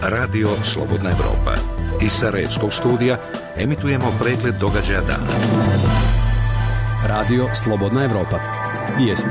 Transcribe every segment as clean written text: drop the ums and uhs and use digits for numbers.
Radio Slobodna Evropa. Iz Sarajevskog studija emitujemo pregled događaja dana. Radio Slobodna Evropa. Vijesti.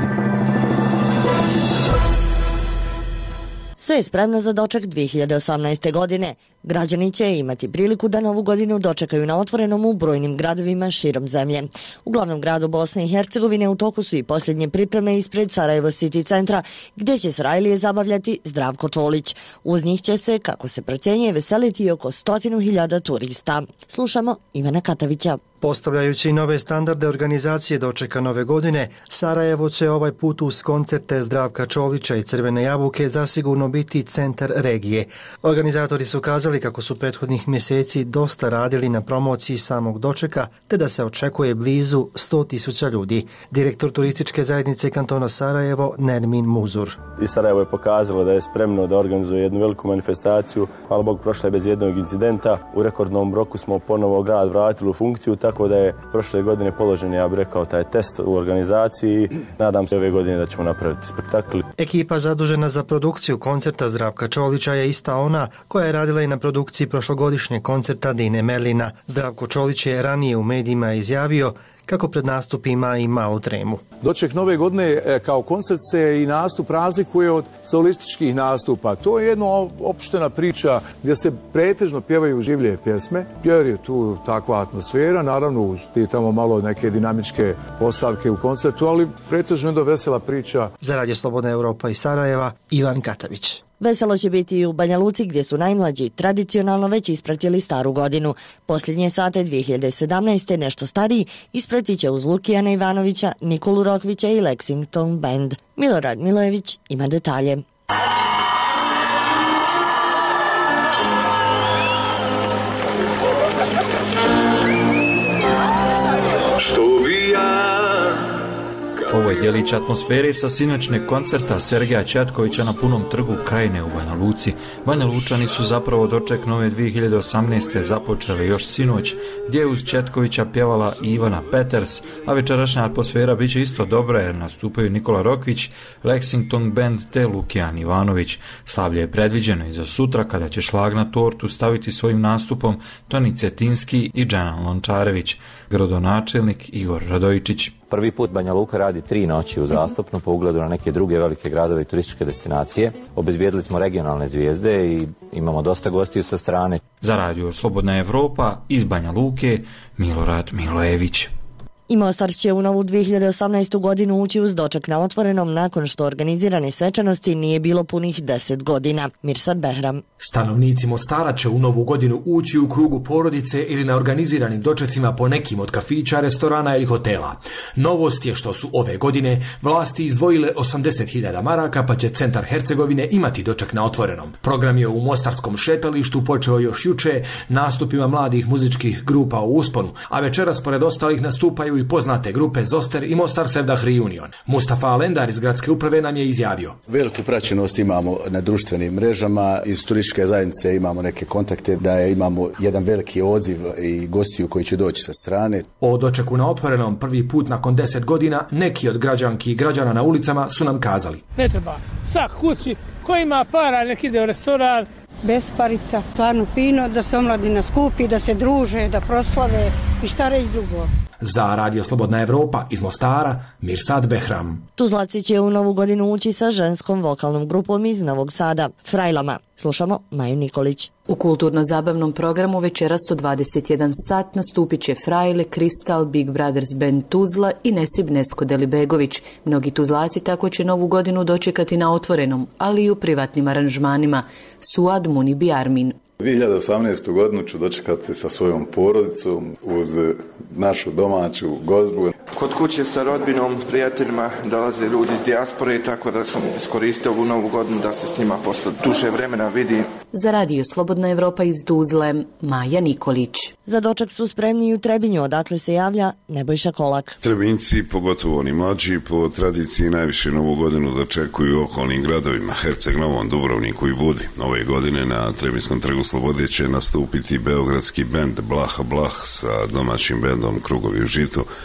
Sve je spremno za doček 2018. godine. Građani će imati priliku da novu godinu dočekaju na otvorenom u brojnim gradovima širom zemlje. U glavnom gradu Bosne i Hercegovine u toku su i posljednje pripreme ispred Sarajevo City centra, gdje će Sarajlije zabavljati Zdravko Čolić. Uz njih će se, kako se procjenjuje, veseliti oko 100.000 turista. Slušamo Ivana Katavića. Postavljajući nove standarde organizacije dočeka nove godine, Sarajevo će ovaj put uz koncerte Zdravka Čolića i Crvene jabuke zasigurno biti centar regije. Organizatori su kazali kako su prethodnih mjeseci dosta radili na promociji samog dočeka, te da se očekuje blizu 100.000 ljudi. Direktor turističke zajednice kantona Sarajevo, Nermin Muzur. I Sarajevo je pokazalo da je spremno da organizuje jednu veliku manifestaciju, hvala Bogu prošla je bez jednog incidenta. U rekordnom roku smo ponovo grad vratili u funkciju, tako da je prošle godine položen, ja bih rekao, taj test u organizaciji. Nadam se ove godine da ćemo napraviti spektakl. Ekipa zadužena za produkciju koncerta Zdravka Čolića je ista ona koja je radila i na produkciji prošlogodišnjeg koncerta Dine Merlina. Zdravko Čolić je ranije u medijima izjavio kako pred nastupima ima malu tremu. Doček nove godine kao koncert se i nastup razlikuje od solističkih nastupa. To je jedna opštena priča gdje se pretežno pjevaju življe pjesme, jer je tu takva atmosfera, naravno ti tamo malo neke dinamičke postavke u koncertu, ali pretežno je do vesela priča. Za Radio Slobodna Evropa iz Sarajeva, Ivan Katavić. Veselo će biti i u Banja Luci, gdje su najmlađi tradicionalno već ispratili staru godinu. Posljednje sate 2017. nešto stariji ispratit će uz Lukijana Ivanovića, Nikolu Rokvića i Lexington Band. Milorad Milojević ima detalje. Ovo je djelić atmosfere sa sinoćne koncerta Sergeja Četkovića na punom trgu Krajine u Banja Luci. Banja Lučani su zapravo doček nove 2018. započeli još sinoć, gdje je uz Četkovića pjevala Ivana Peters, a večerašnja atmosfera bit će isto dobra jer nastupaju Nikola Rokvić, Lexington Band te Lukijan Ivanović. Slavlje je predviđeno i za sutra kada će šlag na tortu staviti svojim nastupom Toni Cetinski i Dženan Lončarević, gradonačelnik Igor Radojičić. Prvi put Banja Luka radi 3 noći uzastopno po ugledu na neke druge velike gradove i turističke destinacije. Obezbijedili smo regionalne zvijezde i imamo dosta gostiju sa strane. Za Radio Slobodna Evropa iz Banja Luke, Milorad Milojević. I Mostar će u novu 2018. godinu ući uz doček na otvorenom nakon što organizirane svečanosti nije bilo punih 10 godina. Mirsad Behram. Stanovnici Mostara će u novu godinu ući u krugu porodice ili na organiziranim dočecima po nekim od kafića, restorana ili hotela. Novost je što su ove godine vlasti izdvojile 80.000 maraka, pa će centar Hercegovine imati doček na otvorenom. Program je u Mostarskom šetalištu počeo još juče nastupima mladih muzičkih grupa u usponu, a večeras pored ostalih nastupaju i poznate grupe Zoster i Mostar Sevdah Reunion. Mustafa Alendar iz gradske uprave nam je izjavio. Veliku praćenost imamo na društvenim mrežama, iz turističke zajednice imamo neke kontakte, da imamo jedan veliki odziv i gostiju koji će doći sa strane. O dočeku na otvorenom prvi put nakon 10 godina neki od građanki i građana na ulicama su nam kazali. Ne treba, svak kući, ko ima para nek ide u restoran. Besparica, stvarno fino da se omladina skupi, da se druže, da proslave i šta reći drugo. Za Radio Slobodna Evropa iz Mostara, Mirsad Behram. Tuzlaci će u novu godinu ući sa ženskom vokalnom grupom iz Novog Sada, Frajlama. Slušamo Maju Nikolić. U kulturno-zabavnom programu večeras u 21 sat nastupit će Frajle, Kristal, Big Brothers Band Tuzla i Nesib Nesko Delibegović. Mnogi Tuzlaci tako će novu godinu dočekati na otvorenom, ali i u privatnim aranžmanima. Suad Munibi Armin. 2018. godinu ću dočekati sa svojom porodicom uz našu domaću gozbu. Kod kuće sa rodbinom, prijateljima dolaze ljudi iz dijaspore, tako da sam iskoristio ovu novu godinu da se s njima posle duže vremena vidi. Za Radio Slobodna Evropa iz Tuzle, Maja Nikolić. Za doček su spremni i u Trebinju, odakle se javlja Nebojša Kolak. Trebinjci, pogotovo oni mlađi, po tradiciji najviše novu godinu dočekuju u okolnim gradovima, Herceg Novom, Dubrovniku i Budi. Ove godine na Trebinjskom trgu Slobode će nastupiti beogradski bend Blah Blah sa domaćim bendom Krugovi u žitu.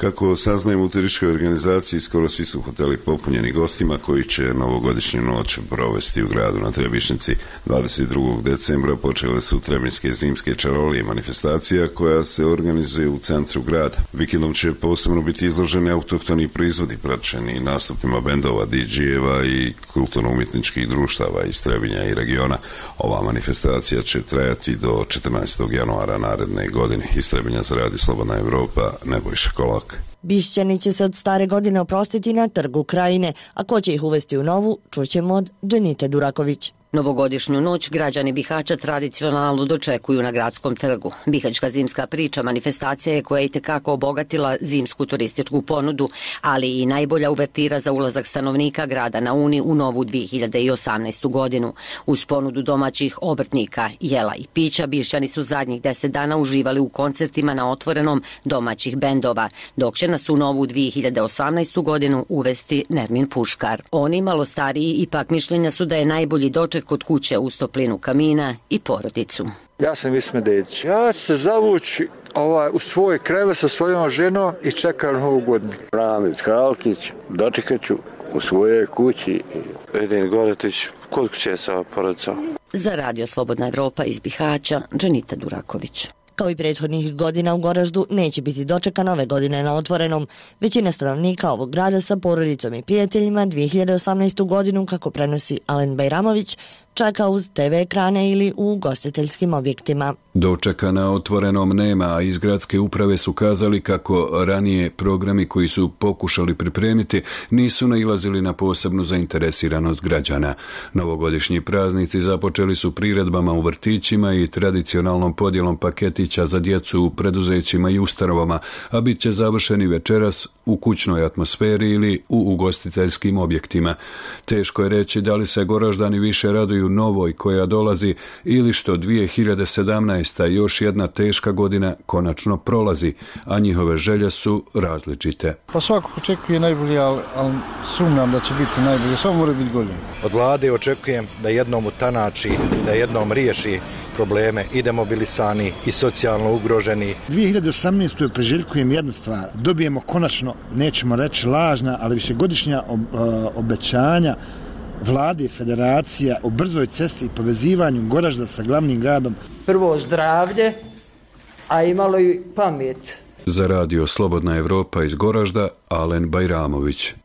Kako saznajemo u turističkoj organizaciji, skoro svi su hoteli popunjeni gostima koji će novogodišnju noć provesti u gradu na Trebišnjici. 22. decembra počele su Trebinjske zimske čarolije, manifestacija koja se organizuje u centru grada. Vikendom će posebno biti izloženi autohtoni proizvodi praćeni nastupima bendova, DJ-eva i kulturno-umjetničkih društava iz Trebinja i regiona. Ova manifestacija će trajati do 14. januara naredne godine. Iz Trebinja za Radio Slobodna Evropa, Nebojša Kolak. Bišćani će se od stare godine oprostiti na Trgu Krajine, a ko će ih uvesti u novu, čućemo od Dženite Duraković. Novogodišnju noć građani Bihaća tradicionalno dočekuju na gradskom trgu. Bihaćka zimska priča manifestacija je koja je itekako obogatila zimsku turističku ponudu, ali i najbolja uvertira za ulazak stanovnika grada na Uni u novu 2018. godinu. Uz ponudu domaćih obrtnika, jela i pića, Bišćani su zadnjih 10 dana uživali u koncertima na otvorenom domaćih bendova, dok će nas u novu 2018. godinu uvesti Nermin Puškar. Oni malo stariji ipak mišljenja su da je najbolji doček kod kuće uz toplinu kamina i porodicu. Ja sam Ismet Dedić. Ja ću se zavući u svoj krevet sa svojom ženom i čekam novu godinu. Ramit Halkić, dočekat ću u svojoj kući. Edin Goretić, kod kuće sa porodicom. Za Radio Slobodna Evropa iz Bihaća, Dženita Duraković. Kao i prethodnih godina u Goraždu neće biti dočeka nove godine na otvorenom. Većina stanovnika ovog grada sa porodicom i prijateljima 2018. godinu, kako prenosi Alen Bajramović, čeka uz TV ekrane ili u ugostiteljskim objektima. Dočeka na otvorenom nema, a iz gradske uprave su kazali kako ranije programi koji su pokušali pripremiti nisu nailazili na posebnu zainteresiranost građana. Novogodišnji praznici započeli su priredbama u vrtićima i tradicionalnom podjelom paketića za djecu u preduzećima i ustanovama, a bit će završeni večeras u kućnoj atmosferi ili u ugostiteljskim objektima. Teško je reći da li se Goraždani više raduju novoj koja dolazi ili što 2017. još jedna teška godina konačno prolazi, a njihove želje su različite. Pa svako očekuje najbolje, ali sumnjam da će biti najbolje, samo mora biti bolje. Od vlade očekujem da jednom utanači, da jednom riješi probleme i demobilisani i socijalno ugroženi. 2018. priželjkujem jednu stvar, dobijemo konačno, nećemo reći lažna, ali višegodišnja obećanja vlade i federacija o brzoj cesti i povezivanju Goražda sa glavnim gradom. Prvo zdravlje, a imalo i pamet. Za Radio Slobodna Evropa iz Goražda, Alen Bajramović.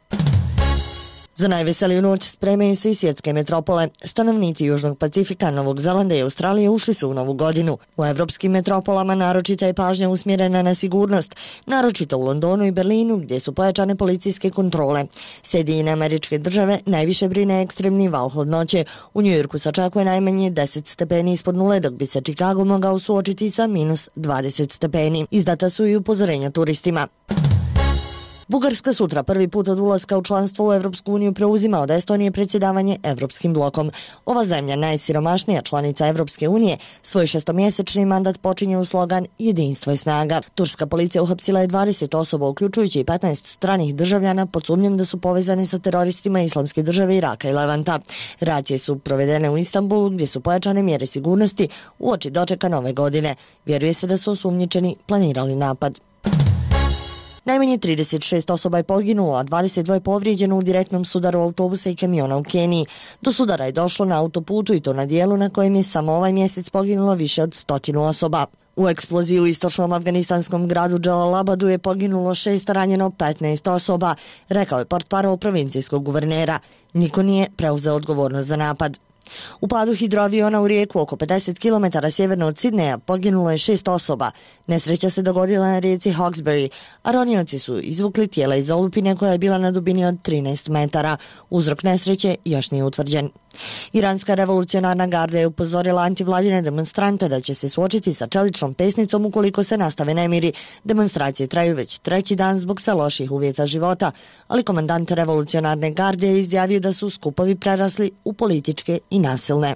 Za najveseliju noć spremaju se i svjetske metropole. Stanovnici Južnog Pacifika, Novog Zelanda i Australije ušli su u novu godinu. U evropskim metropolama naročita je pažnja usmjerena na sigurnost, naročito u Londonu i Berlinu gdje su pojačane policijske kontrole. Sjedinjene Američke Države najviše brine ekstremni val hladnoće. U Njujorku se očekuje najmanje 10 stepeni ispod nule, dok bi se Chicago mogao suočiti sa minus 20 stepeni. Izdata su i upozorenja turistima. Bugarska sutra prvi put od ulaska u članstvo u Evropsku uniju preuzima od Estonije predsjedavanje Evropskim blokom. Ova zemlja, najsiromašnija članica Evropske unije, svoj 6-mjesečni mandat počinje u slogan Jedinstvo i snaga. Turska policija uhapsila je 20 osoba, uključujući i 15 stranih državljana, pod sumnjom da su povezani sa teroristima Islamske države Iraka i Levanta. Racije su provedene u Istanbulu, gdje su pojačane mjere sigurnosti uoči dočeka nove godine. Vjeruje se da su osumnjičeni planirali napad. Najmanje 36 osoba je poginulo, a 22 povrijeđeno u direktnom sudaru autobusa i kamiona u Keniji. Do sudara je došlo na autoputu i to na dijelu na kojem je samo ovaj mjesec poginulo više od 100 osoba. U eksploziji u istočnom afganistanskom gradu Džalalabadu je poginulo 6, ranjeno 15 osoba, rekao je portparol provincijskog guvernera. Niko nije preuzeo odgovornost za napad. U padu hidroaviona u rijeku oko 50 km sjeverno od Sidneja poginulo je 6 osoba. Nesreća se dogodila na rijeci Hawkesbury, a ronioci su izvukli tijela iz olupine koja je bila na dubini od 13 metara. Uzrok nesreće još nije utvrđen. Iranska revolucionarna garda je upozorila antivladine demonstrante da će se suočiti sa čeličnom pesnicom ukoliko se nastave nemiri. Demonstracije traju već 3. dan zbog sve loših uvjeta života, ali komandant revolucionarne garde je izjavio da su skupovi prerasli u političke i nasilne.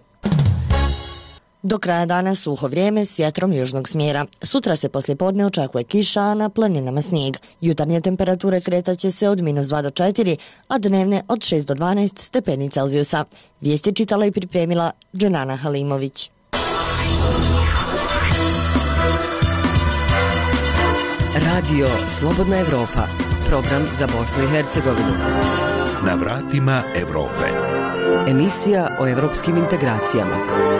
Do kraja dana suho vrijeme s vjetrom južnog smjera. Sutra se poslijepodne očekuje kiša, a na planinama snijeg. Jutarnje temperature kretaće se od -2 do 4, a dnevne od 6 do 12 stepeni Celzijusa. Vijest je čitala i pripremila Dženana Halimović. Radio Slobodna Evropa, program za Bosnu i Hercegovinu. Na vratima Evrope. Emisija o evropskim integracijama.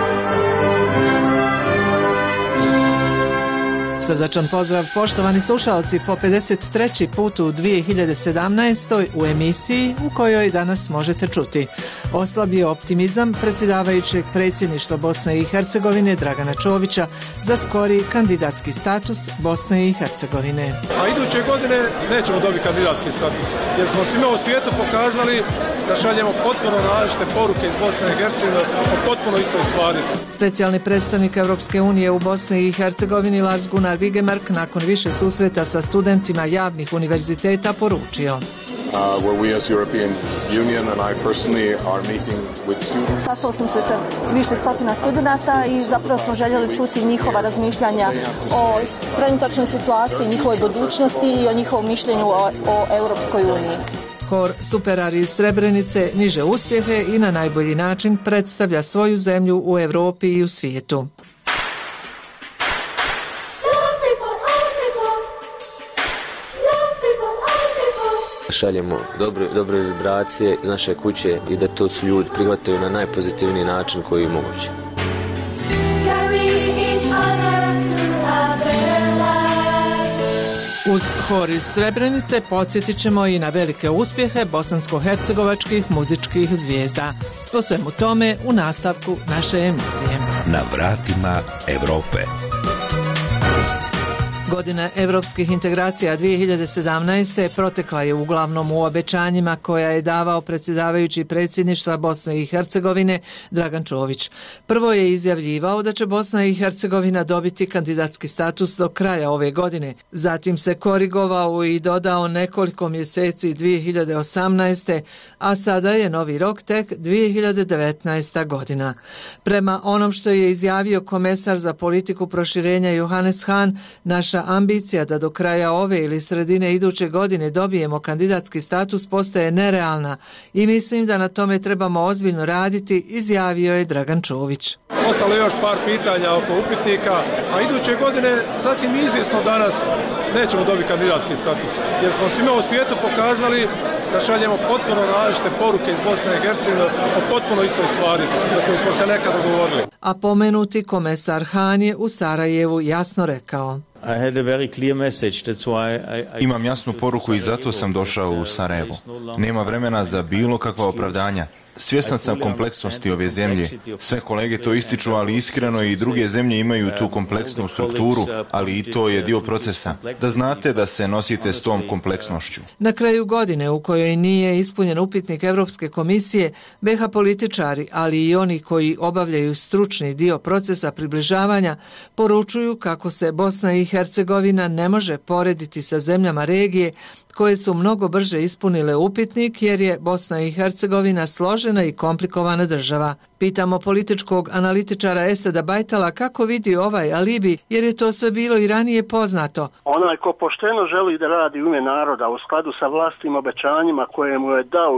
Srdačan pozdrav poštovani slušalci po 53. put u 2017. u emisiji u kojoj danas možete čuti oslabio optimizam predsjedavajućeg predsjedništva Bosne i Hercegovine Dragana Čovića za skori kandidatski status Bosne i Hercegovine. A iduće godine nećemo dobiti kandidatski status jer smo svima u svijetu pokazali da šaljemo potpuno različite poruke iz Bosne i Hercegovine o potpuno istoj stvari. Specijalni predstavnik Europske unije u Bosni i Hercegovini Lars Gunnar Vigemark nakon više susreta sa studentima javnih univerziteta poručio. Sastao sam se sa više stotina studenata i zapravo smo željeli čuti njihova razmišljanja o trenutačnoj situaciji, njihovoj budućnosti i o njihovom mišljenju o Europskoj uniji. Hor Superari iz Srebrenice niže uspjehe i na najbolji način predstavlja svoju zemlju u Europi i u svijetu. Šaljemo dobre vibracije iz naše kuće i da to su ljudi prihvataju na najpozitivniji način koji je moguće. Uz hor iz Srebrenice podsjetit ćemo i na velike uspjehe bosansko-hercegovačkih muzičkih zvijezda. O svemu tome u nastavku naše emisije. Na vratima Evrope. Godina evropskih integracija 2017. protekla je uglavnom u obećanjima koja je davao predsjedavajući predsjedništva Bosne i Hercegovine Dragan Čović. Prvo je izjavljivao da će Bosna i Hercegovina dobiti kandidatski status do kraja ove godine. Zatim se korigovao i dodao nekoliko mjeseci 2018. a sada je novi rok tek 2019. godina. Prema onom što je izjavio komesar za politiku proširenja Johannes Hahn, naša ambicija da do kraja ove ili sredine iduće godine dobijemo kandidatski status postaje nerealna i mislim da na tome trebamo ozbiljno raditi, izjavio je Dragan Čović. Ostalo je još par pitanja oko upitnika, a iduće godine sasvim izvjesno danas nećemo dobiti kandidatski status jer smo svima u svijetu pokazali da šaljemo potpuno različite poruke iz Bosne i Hercegovine o potpuno istoj stvari za koju smo se nekad dogovorili. A pomenuti komesar Hahn je u Sarajevu jasno rekao. Imam jasnu poruku i zato sam došao u Sarajevo. Nema vremena za bilo kakva opravdanja. Svjestan sam kompleksnosti ove zemlje. Sve kolege to ističu, ali iskreno i druge zemlje imaju tu kompleksnu strukturu, ali i to je dio procesa. Da znate da se nosite s tom kompleksnošću. Na kraju godine u kojoj nije ispunjen upitnik Europske komisije, BiH političari, ali i oni koji obavljaju stručni dio procesa približavanja, poručuju kako se Bosna i Hercegovina ne može porediti sa zemljama regije koje su mnogo brže ispunile upitnik jer je Bosna i Hercegovina složena i komplikovana država. Pitamo političkog analitičara Eseda Bajtala kako vidi ovaj alibi jer je to sve bilo i ranije poznato. Onaj ko pošteno želi da radi u ime naroda u skladu sa vlastnim obećanjima koje mu je dao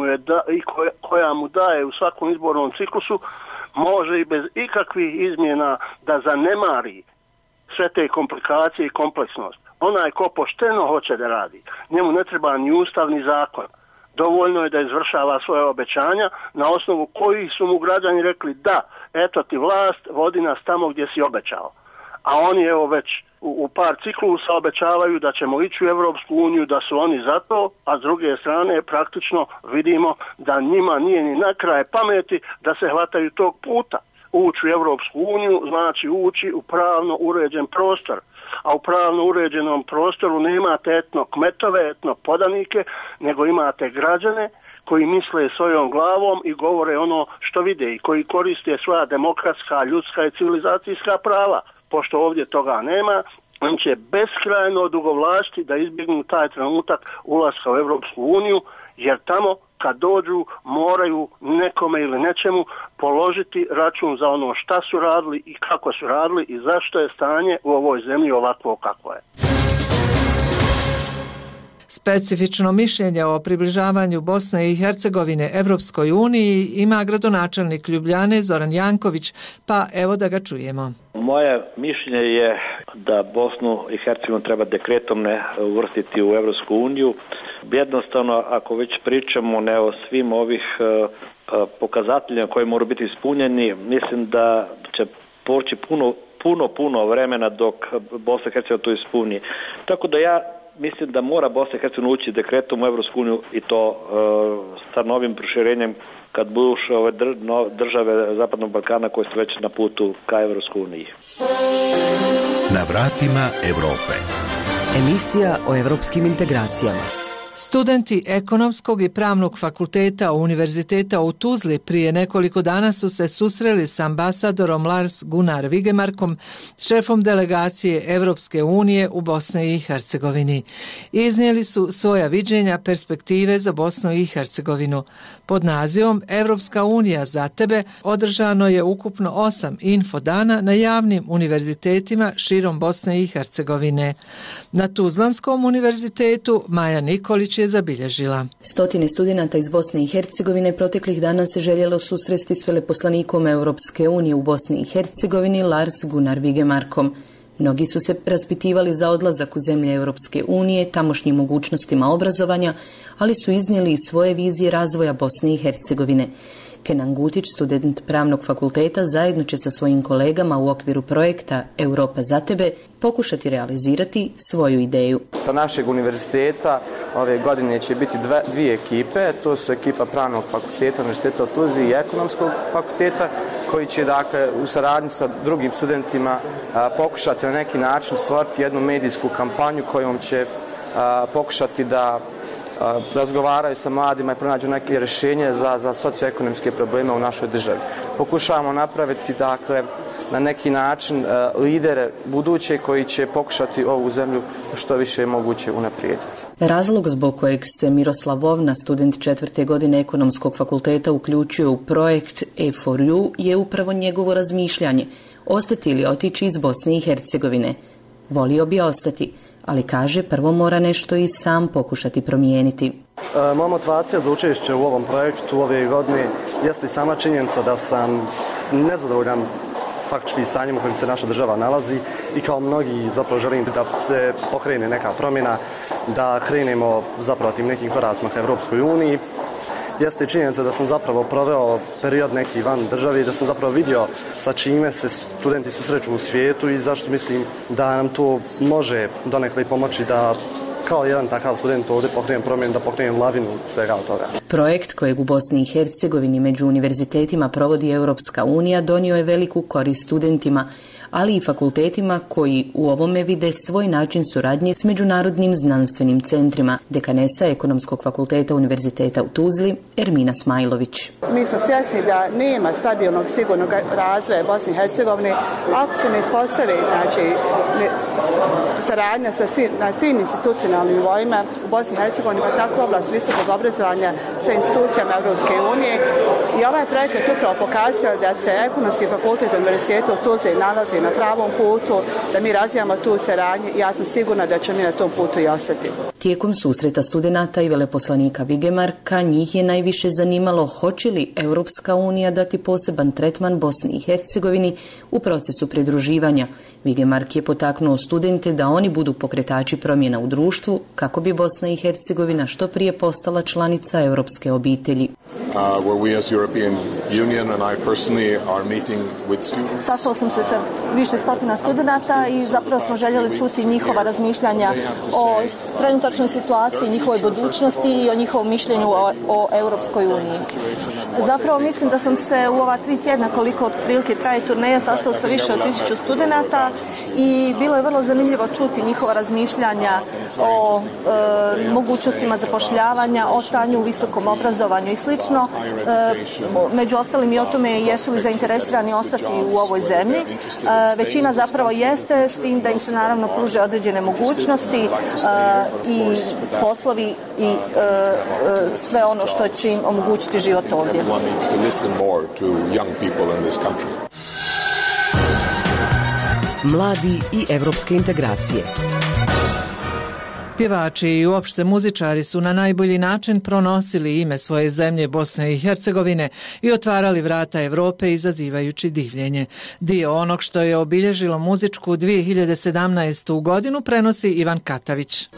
i koja mu daje u svakom izbornom ciklusu može i bez ikakvih izmjena da zanemari sve te komplikacije i kompleksnost. Onaj ko pošteno hoće da radi, njemu ne treba ni ustav ni zakon. Dovoljno je da izvršava svoje obećanja na osnovu kojih su mu građani rekli da, eto ti vlast, vodi nas tamo gdje si obećao. A oni evo već u par ciklusa obećavaju da ćemo ići u Europsku uniju, da su oni za to, a s druge strane praktično vidimo da njima nije ni na kraj pameti da se hvataju tog puta. Ući u Europsku uniju znači ući u pravno uređen prostor. A u pravno uređenom prostoru nemate etno kmetove, etno podanike, nego imate građane koji misle svojom glavom i govore ono što vide i koji koriste svoja demokratska, ljudska i civilizacijska prava. Pošto ovdje toga nema, on će beskrajno odugovlačiti da izbjegnu taj trenutak ulaska u Europsku uniju, jer tamo kad dođu moraju nekome ili nečemu položiti račun za ono šta su radili i kako su radili i zašto je stanje u ovoj zemlji ovakvo kakvo je. Specifično mišljenje o približavanju Bosne i Hercegovine Evropskoj uniji ima gradonačelnik Ljubljane Zoran Janković, pa evo da ga čujemo. Moje mišljenje je da Bosnu i Hercegovinu treba dekretom ne uvrstiti u Evropsku uniju. Jednostavno, ako već pričamo ne o svim ovih pokazateljima koji moraju biti ispunjeni, mislim da će poći puno vremena dok Bosna i Hercegovina to ispuni. Tako da ja mislim da mora Bosna i Hercegovina ući dekretom u Evropsku uniju i to sa novim proširenjem kad budu ove države Zapadnog Balkana koje su već na putu ka Evropskoj uniji. Na vratima Evrope. Emisija o evropskim integracijama. Studenti Ekonomskog i Pravnog fakulteta Univerziteta u Tuzli prije nekoliko dana su se susreli s ambasadorom Lars Gunnar Vigemarkom, šefom delegacije Evropske unije u Bosni i Hercegovini. Iznijeli su svoja viđenja perspektive za Bosnu i Hercegovinu. Pod nazivom Evropska unija za tebe održano je ukupno 8 infodana na javnim univerzitetima širom Bosne i Hercegovine. Na Tuzlanskom univerzitetu Maja Nikolić je zabilježila. Stotine studenata iz Bosne i Hercegovine proteklih dana se željelo susresti s veleposlanikom Europske unije u Bosni i Hercegovini Lars Gunnar Vigemarkom. Mnogi su se raspitivali za odlazak u zemlje Europske unije, tamošnjim mogućnostima obrazovanja, ali su iznijeli i svoje vizije razvoja Bosne i Hercegovine. Kenan Gutić, student Pravnog fakulteta, zajedno će sa svojim kolegama u okviru projekta Europa za tebe pokušati realizirati svoju ideju. Sa našeg univerziteta ove godine će biti dvije ekipe, to su ekipa Pravnog fakulteta Univerziteta u Tuzli i Ekonomskog fakulteta, koji će dakle u saradnji sa drugim studentima pokušati na neki način stvoriti jednu medijsku kampanju kojom će pokušati da razgovaraju sa mladima i pronađu neke rješenje za socioekonomske probleme u našoj državi. Pokušavamo napraviti dakle na neki način lidere buduće koji će pokušati ovu zemlju što više moguće unaprijediti. Razlog zbog kojeg se Miroslav Vovna, student 4. godine Ekonomskog fakulteta, uključio u projekt E4U je upravo njegovo razmišljanje. Ostati ili otići iz Bosne i Hercegovine. Volio bi ostati, ali kaže prvo mora nešto i sam pokušati promijeniti. Moja motivacija za učešće u ovom projektu ove godine jeste i sama činjenica da sam nezadovoljan faktički stanjem u kojem se naša država nalazi i kao mnogi zapravo želim da se pokrene neka promjena, da krenemo zapravo tim nekim koracima ka Evropskoj uniji. Jeste činjenica da sam zapravo proveo period neki van države i da sam zapravo vidio sa čime se studenti susreću u svijetu i zašto mislim da nam to može donekle pomoći da kao jedan takav student ovdje pokrenem promjenu, da pokrenem lavinu svega od toga. Projekt kojeg u Bosni i Hercegovini među univerzitetima provodi Europska unija donio je veliku korist studentima, ali i fakultetima koji u ovome vide svoj način suradnje s međunarodnim znanstvenim centrima. Dekanesa Ekonomskog fakulteta Univerziteta u Tuzli, Ermina Smajlović. Mi smo svjesni da nema stabilnog, sigurnog razvoja Bosne i Hercegovine ako se ne ispostave saradnja na svim institucionalnim nivoima u Bosni i Hercegovini, pa tako oblast visokog obrazovanja sa institucijama Evropske unije. I ovaj projekat upravo pokazao da se Ekonomski fakultet Univerziteta u Tuzli nalazi na pravom putu, da mi razvijamo tu saradnju i ja sam sigurna da će mi na tom putu i ostati. Tijekom susreta studenata i veleposlanika Vigemarka njih je najviše zanimalo hoće li Europska unija dati poseban tretman Bosni i Hercegovini u procesu pridruživanja. Vigemark je potaknuo studente da oni budu pokretači promjena u društvu kako bi Bosna i Hercegovina što prije postala članica europske obitelji. Sastao sam se sa više stotina studenata i zapravo smo željeli čuti njihova razmišljanja o trenutačnoj situaciji, njihovoj budućnosti i o njihovom mišljenju o Europskoj uniji. Zapravo mislim da sam se u ova 3 tjedna koliko otprilike traje turneja sastao sa više od 1000 studenata i bilo je vrlo zanimljivo čuti njihova razmišljanja o mogućnostima zapošljavanja, o stanju u visokom obrazovanju i slično. Među ostalim i o tome jesu li zainteresirani ostati u ovoj zemlji. Većina zapravo jeste, s tim da im se naravno pruže određene mogućnosti i poslovi i sve ono što će im omogućiti život ovdje. Mladi i evropske integracije. Pjevači i uopšte muzičari su na najbolji način pronosili ime svoje zemlje Bosne i Hercegovine i otvarali vrata Evrope izazivajući divljenje. Dio onog što je obilježilo muzičku 2017. godinu prenosi Ivan Katavić.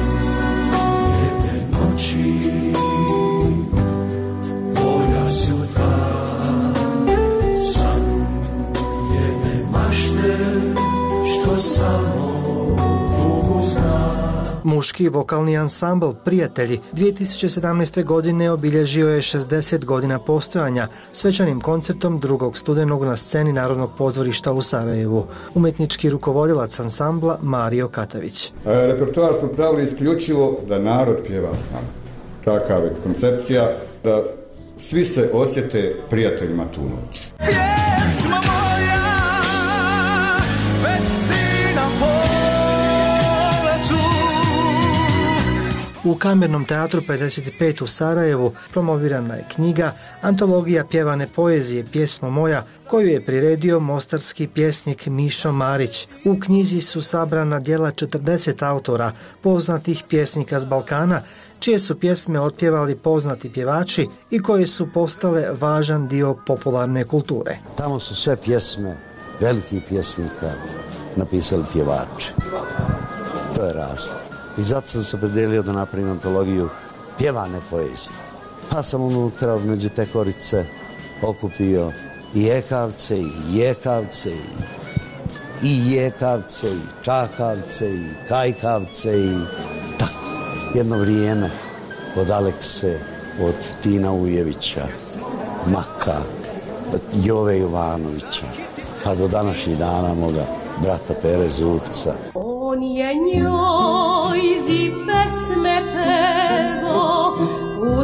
Muški vokalni ansambl Prijatelji 2017. godine obilježio je 60 godina postojanja svečanim koncertom 2. studenog na sceni Narodnog pozorišta u Sarajevu. Umjetnički rukovodilac ansambla Mario Katavić. Repertoar smo pravili isključivo da narod pjeva s nama. Takav je koncepcija da svi se osjete prijateljima tu noć. Pjesma moja, već si na U Kamernom teatru 55 u Sarajevu promovirana je knjiga Antologija pjevane poezije Pjesma moja, koju je priredio mostarski pjesnik Mišo Marić. U knjizi su sabrana djela 40 autora, poznatih pjesnika s Balkana, čije su pjesme otpjevali poznati pjevači i koje su postale važan dio popularne kulture. Tamo su sve pjesme velikih pjesnika napisali pjevači. To je razlog. I zato sam se opredelio da napravim antologiju pjevane poezije. Pa sam unutra među te korice okupio i ekavce, i jekavce, i jekavce, i čakavce, i kajkavce, i tako. Jedno vrijeme od Alekse, od Tina Ujevića, Maka, od Jove Jovanovića, pa do današnjih dana moga brata Pere Zupca. On je njoj zi pesme pevo uz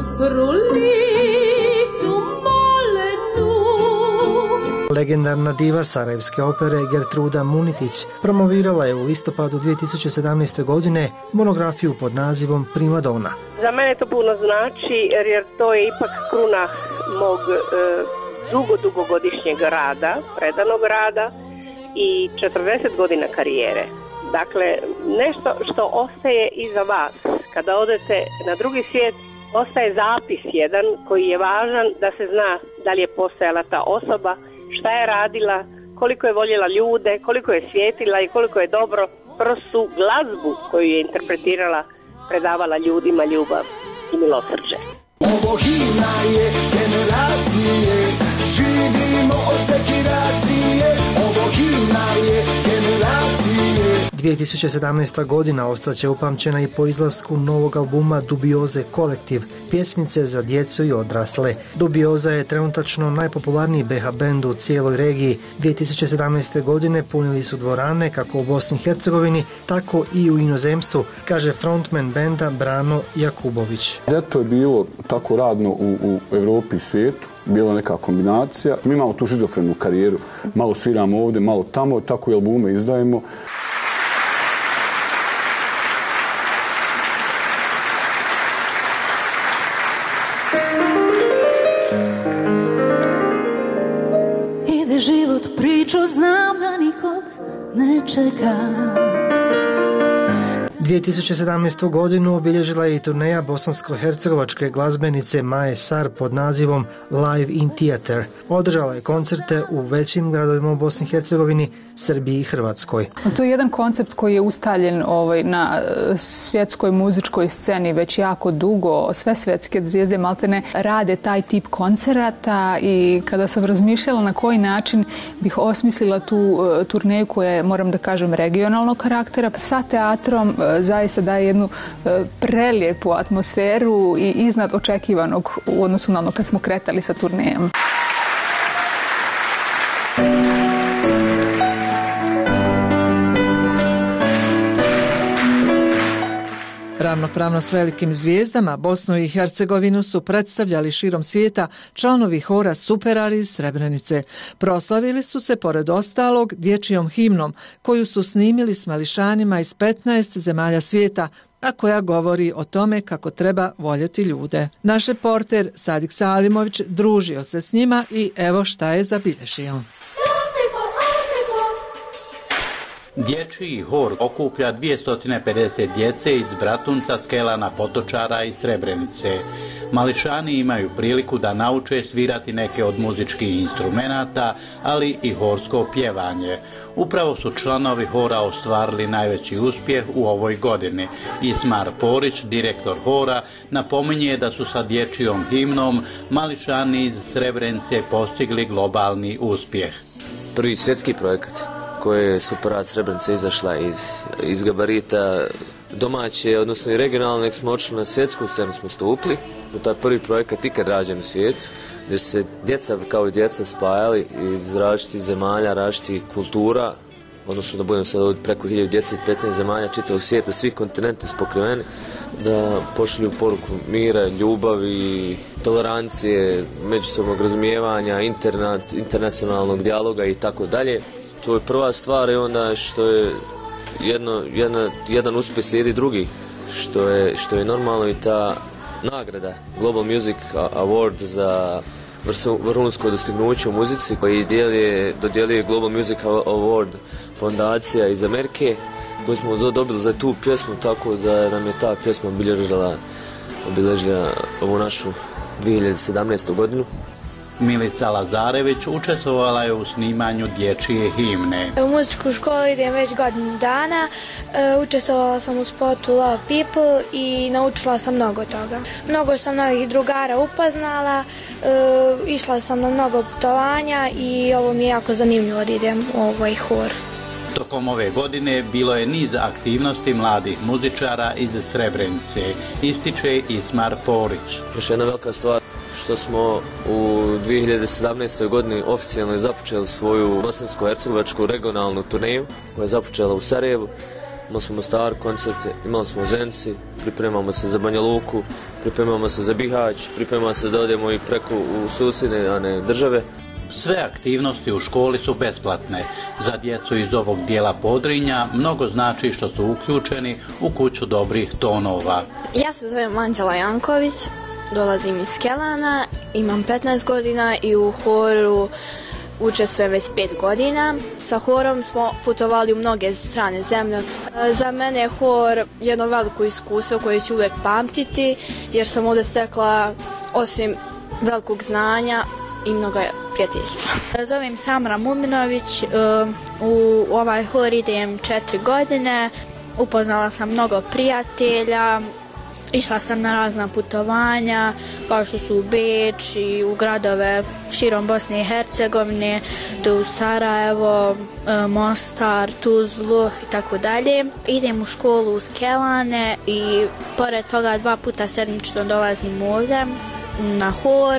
frulicu malenu. Legendarna diva Sarajevske opere Gertruda Munitić promovirala je u listopadu 2017. godine monografiju pod nazivom Primadona. Za mene to puno znači jer to je ipak kruna mog dugogodišnjeg rada, predanog rada i 40 godina karijere. Dakle, nešto što ostaje iza vas. Kada odete na drugi svijet, ostaje zapis jedan koji je važan da se zna da li je postojala ta osoba, šta je radila, koliko je voljela ljude, koliko je svijetila i koliko je dobro kroz su glazbu koju je interpretirala, predavala ljudima ljubav i milosrđe. Ovo himna je generacije, živimo od sekiracije. Ovo himna je generacije. 2017. godina ostaće upamćena i po izlasku novog albuma Dubioze kolektiv, pjesmice za djecu i odrasle. Dubioza je trenutačno najpopularniji BH bend u cijeloj regiji. 2017. godine punili su dvorane kako u Bosni i Hercegovini, tako i u inozemstvu, kaže frontman benda Brano Jakubović. Ljeto je bilo tako radno u Evropi i svijetu, bila neka kombinacija. Mi imamo tu šizofrenu karijeru, malo sviramo ovdje, malo tamo, tako i albume izdajemo. Ide život priču, znam da nikog ne čeka. 2017. godinu obilježila je i turneja bosansko-hercegovačke glazbenice Maje Sar pod nazivom Live in Theater. Održala je koncerte u većim gradovima u Bosni i Hercegovini, Srbiji i Hrvatskoj. To je jedan koncept koji je ustaljen na svjetskoj muzičkoj sceni već jako dugo. Sve svjetske zvijezde maltene rade taj tip koncerata i kada sam razmišljala na koji način bih osmislila tu turneju koja je, moram da kažem, regionalnog karaktera, sa teatrom zaista daje jednu prelijepu atmosferu i iznad očekivanog u odnosu na ono kad smo kretali sa turnejom. Ravnopravno s velikim zvijezdama Bosnu i Hercegovinu su predstavljali širom svijeta članovi hora Superari iz Srebrenice. Proslavili su se pored ostalog dječjom himnom koju su snimili s mališanima iz 15 zemalja svijeta, a koja govori o tome kako treba voljeti ljude. Naš reporter Sadik Salimović družio se s njima i evo šta je zabilježio. Dječji hor okuplja 250 djece iz Bratunca, Skelana, Potočara i Srebrenice. Mališani imaju priliku da nauče svirati neke od muzičkih instrumenata, ali i horsko pjevanje. Upravo su članovi hora ostvarili najveći uspjeh u ovoj godini. Ismar Porić, direktor hora, napominje da su sa dječjom himnom Mališani iz Srebrenice postigli globalni uspjeh. Prvi svjetski projekat koje je Superad Srebrenica izašla iz gabarita domaće, odnosno i regionalno, nek smo očili na svjetsku scenu smo stupili. U taj prvi projekat ikad rađen u svijetu, gdje su se djeca kao i djeca spajali iz različitih zemalja, različitih kultura, odnosno da budemo sad ovdje preko 1000 djece, 15 zemalja čitavog svijeta, svi kontinenti su pokriveni, da pošalju poruku mira, ljubavi, tolerancije, međusobnog razumijevanja, internacionalnog dijaloga i tako dalje. To je prva stvar i onda što je jedan uspjeh slijedi drugi, što je normalno i ta nagrada Global Music Award za vrhunsko dostignuće u muzici koji dodjeljuje Global Music Award fondacija iz Amerike koju smo dobili za tu pjesmu, tako da nam je ta pjesma obilježila ovu našu 2017. godinu. Milica Lazarević učestvovala je u snimanju dječje himne. U muzičku školu idem već godinu dana, učestvovala sam u spotu Love People i naučila sam mnogo toga. Mnogo sam novih drugara upoznala, išla sam na mnogo putovanja i ovo mi je jako zanimljivo da idem u ovaj hor. Tokom ove godine bilo je niz aktivnosti mladih muzičara iz Srebrenice, ističe Ismar Porić. Još jedna velika stvar što smo u 2017. godini oficijalno započeli svoju bosansko-hercegovačku regionalnu turneju koja je započela u Sarajevu. Imali smo Mostar koncerte, imali smo u Zenci, pripremamo se za Banja Luku, pripremamo se za Bihać, pripremamo se da odemo i preko u susjedne države. Sve aktivnosti u školi su besplatne. Za djecu iz ovog dijela Podrinja mnogo znači što su uključeni u kuću dobrih tonova. Ja se zovem Anđela Janković, dolazim iz Skelana, imam 15 godina i u horu učestvujem već 5 godina. Sa horom smo putovali u mnoge strane zemlje. Za mene je hor jedno veliko iskustvo koje ću uvijek pamtiti jer sam ovdje stekla osim velikog znanja i mnogo prijateljstva. Zovem Samra Muminović, u ovaj hor idem 4 godine, upoznala sam mnogo prijatelja, išla sam na razna putovanja kao što su u Beč i u gradove širom Bosne i Hercegovine, u Sarajevo, Mostar, Tuzlu i tako dalje. Idem u školu u Skelane i pored toga 2 puta sedmično dolazim ovdje na hor.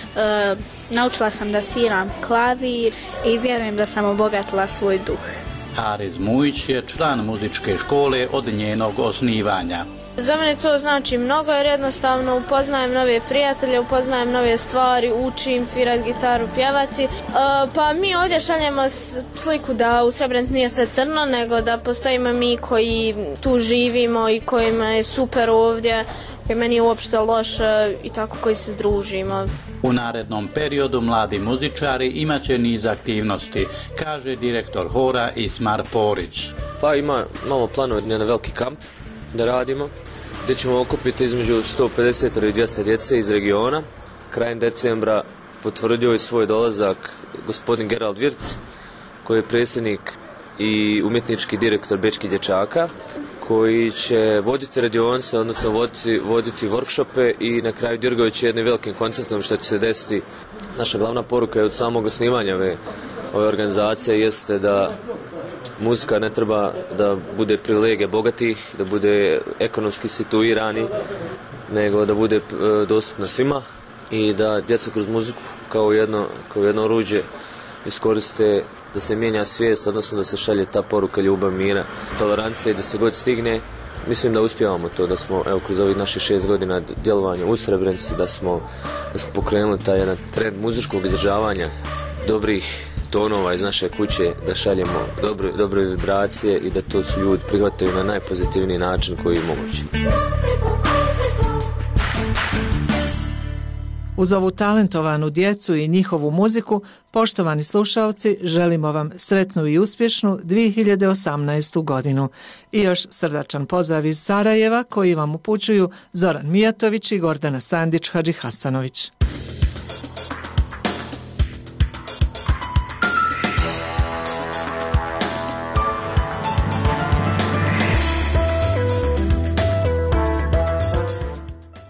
Naučila sam da sviram klavir i vjerujem da sam obogatila svoj duh. Hariz Mujić je član muzičke škole od njenog osnivanja. Za mene to znači mnogo jer jednostavno upoznajem nove prijatelje, upoznajem nove stvari, učim svirati gitaru, pjevati. Pa mi ovdje šaljemo sliku da u Srebrenici nije sve crno, nego da postojimo mi koji tu živimo i kojima je super ovdje, kojima nije uopšte loše i tako koji se družimo. U narednom periodu mladi muzičari imaće niz aktivnosti, kaže direktor hora Ismar Porić. Pa imamo planove na veliki kamp da radimo, gdje ćemo okupiti između 150 i 200 djece iz regiona. Krajem decembra potvrdio je svoj dolazak gospodin Gerald Wirth, koji je predsjednik i umjetnički direktor Bečkih dječaka, koji će voditi radionice, odnosno voditi workshope i na kraju dirigovat će jednim velikim koncertom što će se desiti. Naša glavna poruka je od samog osnivanja ove organizacije jeste da muzika ne treba da bude privilegija bogatih, da bude ekonomski situirani, nego da bude dostupna svima i da djeca kroz muziku kao jedno oruđe iskoriste da se mijenja svijest, odnosno da se šalje ta poruka ljubav, mira, tolerancije, da se god stigne. Mislim da uspijevamo to, da smo kroz ovih naših 6 godina djelovanja u Srebrenici, da smo pokrenuli taj jedan trend muzičkog izražavanja dobrih tonova iz naše kuće, da šaljemo dobre vibracije i da to su ljudi prihvataju na najpozitivniji način koji je mogući. Uz ovu talentovanu djecu i njihovu muziku, poštovani slušalci, želimo vam sretnu i uspješnu 2018. godinu. I još srdačan pozdrav iz Sarajeva koji vam upućuju Zoran Mijatović i Gordana Sandić Hadžihasanović.